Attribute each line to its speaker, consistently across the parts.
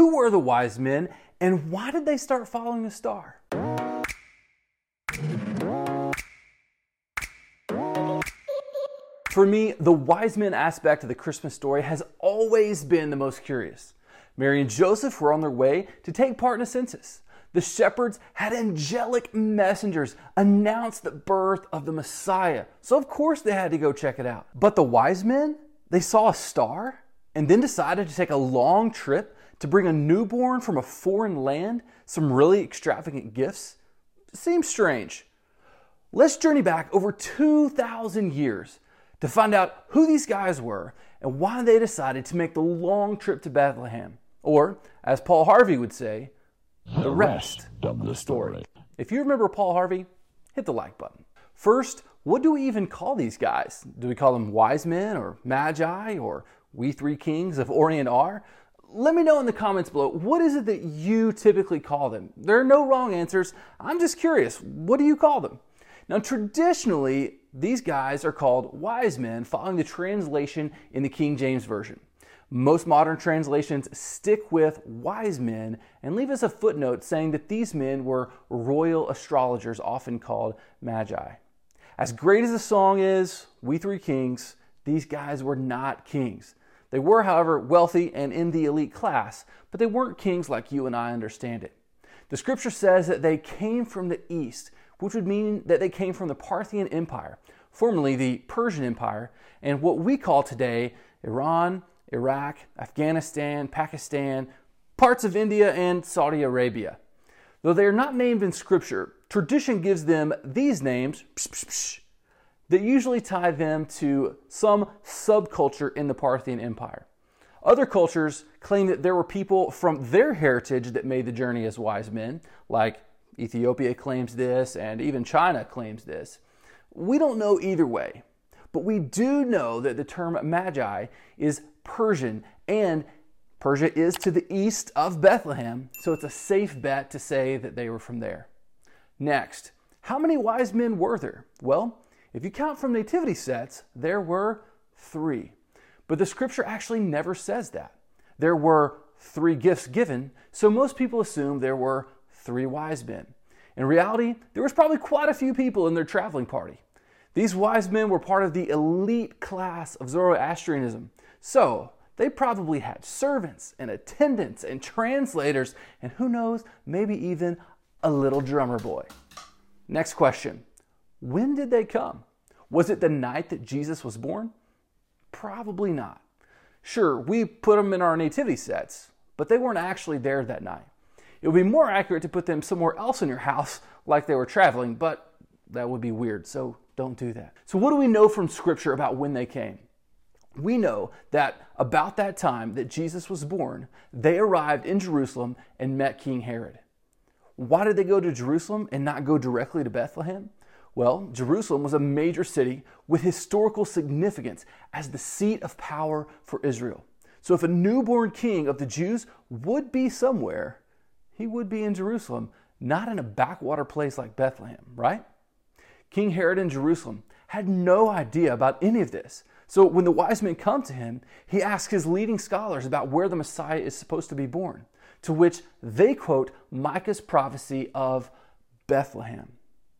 Speaker 1: Who were the wise men, and why did they start following a star? For me, the wise men aspect of the Christmas story has always been the most curious. Mary and Joseph were on their way to take part in a census. The shepherds had angelic messengers announce the birth of the Messiah, so of course they had to go check it out. But the wise men, they saw a star and then decided to take a long trip to bring a newborn from a foreign land some really extravagant gifts. Seems strange. Let's journey back over 2,000 years to find out who these guys were and why they decided to make the long trip to Bethlehem. Or, as Paul Harvey would say, the rest of the story. If you remember Paul Harvey, hit the like button. First, what do we even call these guys? Do we call them wise men or magi or we three kings of Orient are? Let me know in the comments below, what is it that you typically call them? There are no wrong answers. I'm just curious, what do you call them? Now, traditionally, these guys are called wise men following the translation in the King James Version. Most modern translations stick with wise men and leave us a footnote saying that these men were royal astrologers, often called magi. As great as the song is, We Three Kings, these guys were not kings. They were, however, wealthy and in the elite class, but they weren't kings like you and I understand it. The scripture says that they came from the east, which would mean that they came from the Parthian Empire, formerly the Persian Empire, and what we call today Iran, Iraq, Afghanistan, Pakistan, parts of India, and Saudi Arabia. Though they are not named in scripture, tradition gives them these names that usually tie them to some subculture in the Parthian Empire. Other cultures claim that there were people from their heritage that made the journey as wise men, like Ethiopia claims this, and even China claims this. We don't know either way, but we do know that the term magi is Persian, and Persia is to the east of Bethlehem, so it's a safe bet to say that they were from there. Next, how many wise men were there? Well, if you count from nativity sets, there were 3. But the scripture actually never says that. There were 3 gifts given, so most people assume there were 3 wise men. In reality, there was probably quite a few people in their traveling party. These wise men were part of the elite class of Zoroastrianism, so they probably had servants and attendants and translators, and who knows, maybe even a little drummer boy. Next question. When did they come? Was it the night that Jesus was born? Probably not. Sure, we put them in our nativity sets, but they weren't actually there that night. It would be more accurate to put them somewhere else in your house like they were traveling, but that would be weird, so don't do that. So what do we know from scripture about when they came? We know that about that time that Jesus was born, they arrived in Jerusalem and met King Herod. Why did they go to Jerusalem and not go directly to Bethlehem? Well, Jerusalem was a major city with historical significance as the seat of power for Israel. So if a newborn king of the Jews would be somewhere, he would be in Jerusalem, not in a backwater place like Bethlehem, right? King Herod in Jerusalem had no idea about any of this. So when the wise men come to him, he asks his leading scholars about where the Messiah is supposed to be born, to which they quote Micah's prophecy of Bethlehem.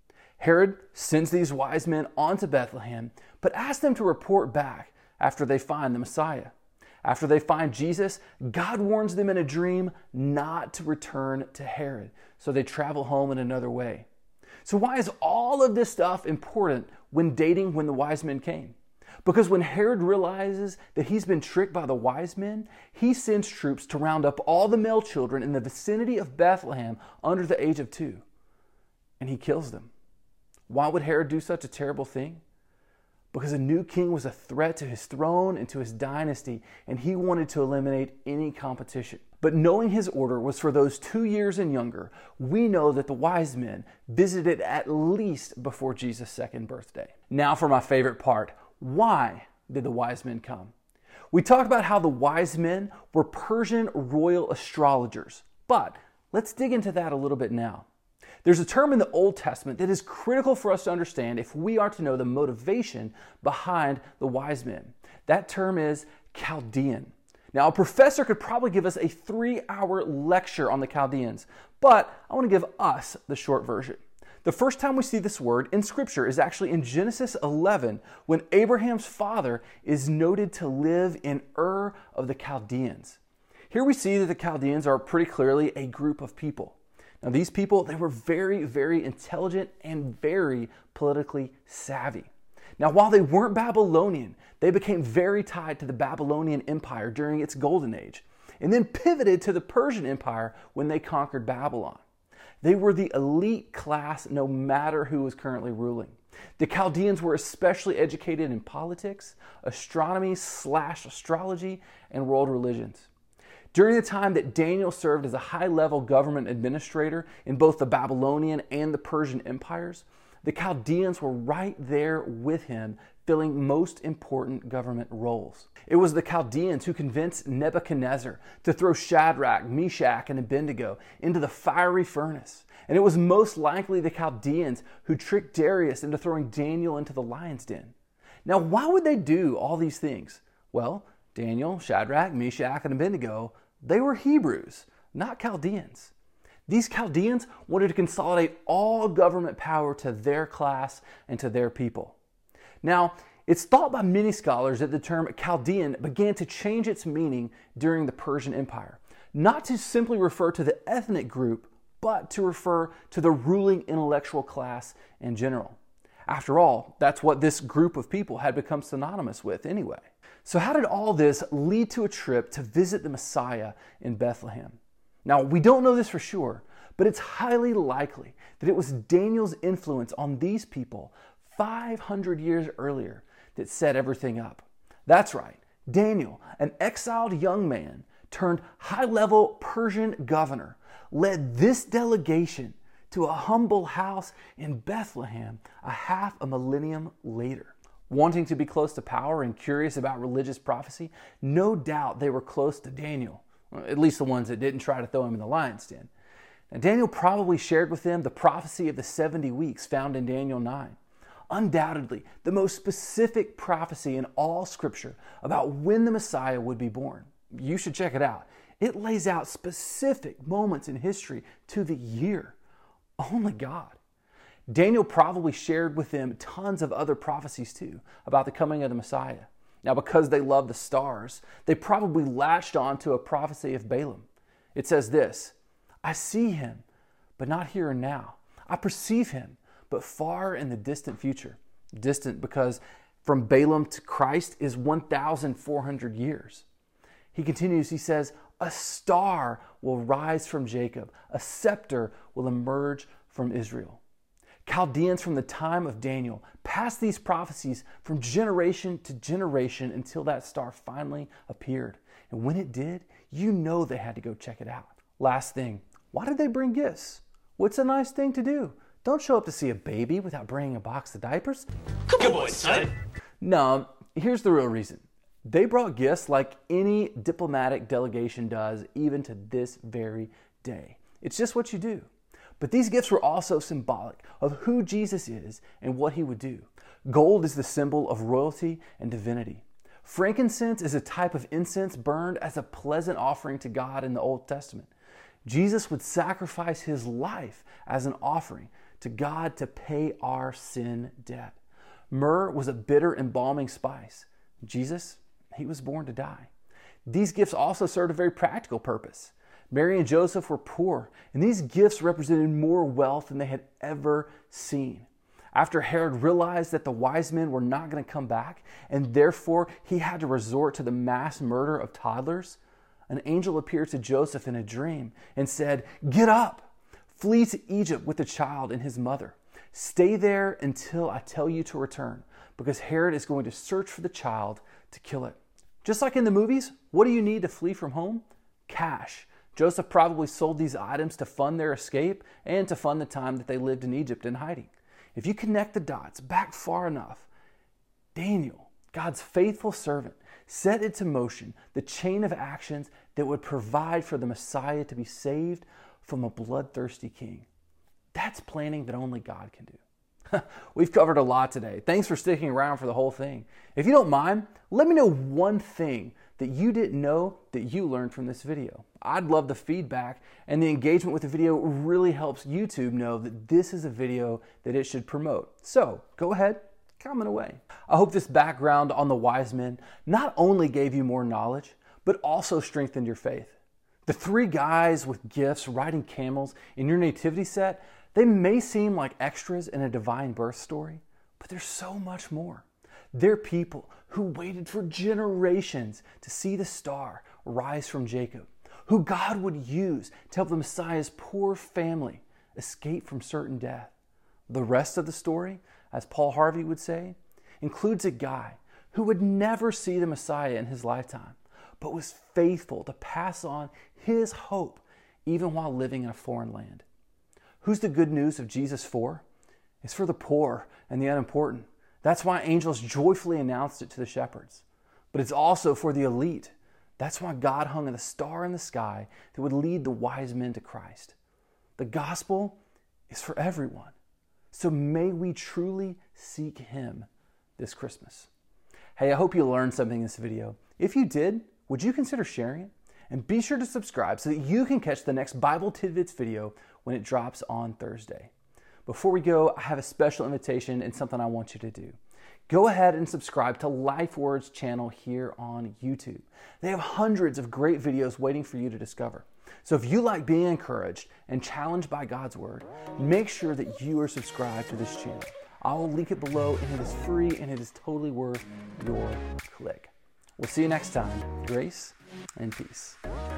Speaker 1: Herod sends these wise men on to Bethlehem, but asks them to report back after they find the Messiah. After they find Jesus, God warns them in a dream not to return to Herod, so they travel home in another way. So why is all of this stuff important when dating when the wise men came? Because when Herod realizes that he's been tricked by the wise men, he sends troops to round up all the male children in the vicinity of Bethlehem under the age of 2. And he kills them. Why would Herod do such a terrible thing? Because a new king was a threat to his throne and to his dynasty, and he wanted to eliminate any competition. But knowing his order was for those 2 years and younger, we know that the wise men visited at least before Jesus' 2nd birthday. Now for my favorite part. Why did the wise men come? We talked about how the wise men were Persian royal astrologers, but let's dig into that a little bit now. There's a term in the Old Testament that is critical for us to understand if we are to know the motivation behind the wise men. That term is Chaldean. Now, a professor could probably give us a 3-hour lecture on the Chaldeans, but I want to give us the short version. The first time we see this word in Scripture is actually in Genesis 11, when Abraham's father is noted to live in Ur of the Chaldeans. Here we see that the Chaldeans are pretty clearly a group of people. Now, these people, they were very, very intelligent and very politically savvy. Now, while they weren't Babylonian, they became very tied to the Babylonian Empire during its golden age, and then pivoted to the Persian Empire when they conquered Babylon. They were the elite class no matter who was currently ruling. The Chaldeans were especially educated in politics, astronomy/astrology, and world religions. During the time that Daniel served as a high-level government administrator in both the Babylonian and the Persian empires, the Chaldeans were right there with him, filling most important government roles. It was the Chaldeans who convinced Nebuchadnezzar to throw Shadrach, Meshach, and Abednego into the fiery furnace. And it was most likely the Chaldeans who tricked Darius into throwing Daniel into the lion's den. Now, why would they do all these things? Well, Daniel, Shadrach, Meshach, and Abednego, they were Hebrews, not Chaldeans. These Chaldeans wanted to consolidate all government power to their class and to their people. Now, it's thought by many scholars that the term Chaldean began to change its meaning during the Persian Empire, not to simply refer to the ethnic group, but to refer to the ruling intellectual class in general. After all, that's what this group of people had become synonymous with anyway. So how did all this lead to a trip to visit the Messiah in Bethlehem? Now, we don't know this for sure, but it's highly likely that it was Daniel's influence on these people 500 years earlier that set everything up. That's right, Daniel, an exiled young man turned high-level Persian governor, led this delegation to a humble house in Bethlehem a half a millennium later. Wanting to be close to power and curious about religious prophecy, no doubt they were close to Daniel, at least the ones that didn't try to throw him in the lion's den. Now, Daniel probably shared with them the prophecy of the 70 weeks found in Daniel 9. Undoubtedly, the most specific prophecy in all Scripture about when the Messiah would be born. You should check it out. It lays out specific moments in history to the year. Only God. Daniel probably shared with them tons of other prophecies too about the coming of the Messiah. Now, because they loved the stars, they probably latched on to a prophecy of Balaam. It says this, "I see him, but not here and now. I perceive him, but far in the distant future." Distant because from Balaam to Christ is 1,400 years. He continues, he says, "A star will rise from Jacob. A scepter will emerge from Israel." Chaldeans from the time of Daniel passed these prophecies from generation to generation until that star finally appeared. And when it did, you know they had to go check it out. Last thing, why did they bring gifts? What's a nice thing to do? Don't show up to see a baby without bringing a box of diapers.
Speaker 2: Come on, son.
Speaker 1: No, here's the real reason. They brought gifts like any diplomatic delegation does, even to this very day. It's just what you do. But these gifts were also symbolic of who Jesus is and what he would do. Gold is the symbol of royalty and divinity. Frankincense is a type of incense burned as a pleasant offering to God in the Old Testament. Jesus would sacrifice his life as an offering to God to pay our sin debt. Myrrh was a bitter embalming spice. Jesus, he was born to die. These gifts also served a very practical purpose. Mary and Joseph were poor, and these gifts represented more wealth than they had ever seen. After Herod realized that the wise men were not going to come back, and therefore he had to resort to the mass murder of toddlers, an angel appeared to Joseph in a dream and said, "Get up, flee to Egypt with the child and his mother. Stay there until I tell you to return, because Herod is going to search for the child to kill it." Just like in the movies, what do you need to flee from home? Cash. Joseph probably sold these items to fund their escape and to fund the time that they lived in Egypt in hiding. If you connect the dots back far enough, Daniel, God's faithful servant, set into motion the chain of actions that would provide for the Messiah to be saved from a bloodthirsty king. That's planning that only God can do. We've covered a lot today. Thanks for sticking around for the whole thing. If you don't mind, let me know one thing that you didn't know that you learned from this video. I'd love the feedback, and the engagement with the video really helps YouTube know that this is a video that it should promote. So go ahead, comment away. I hope this background on the wise men not only gave you more knowledge, but also strengthened your faith. The three guys with gifts riding camels in your nativity set, they may seem like extras in a divine birth story, but there's so much more. They're people who waited for generations to see the star rise from Jacob, who God would use to help the Messiah's poor family escape from certain death. The rest of the story, as Paul Harvey would say, includes a guy who would never see the Messiah in his lifetime, but was faithful to pass on his hope even while living in a foreign land. Who's the good news of Jesus for? It's for the poor and the unimportant. That's why angels joyfully announced it to the shepherds. But it's also for the elite. That's why God hung a star in the sky that would lead the wise men to Christ. The gospel is for everyone. So may we truly seek Him this Christmas. Hey, I hope you learned something in this video. If you did, would you consider sharing it? And be sure to subscribe so that you can catch the next Bible Tidbits video when it drops on Thursday. Before we go, I have a special invitation and something I want you to do. Go ahead and subscribe to LifeWords channel here on YouTube. They have hundreds of great videos waiting for you to discover. So if you like being encouraged and challenged by God's Word, make sure that you are subscribed to this channel. I will link it below, and it is free and it is totally worth your click. We'll see you next time. Grace and peace.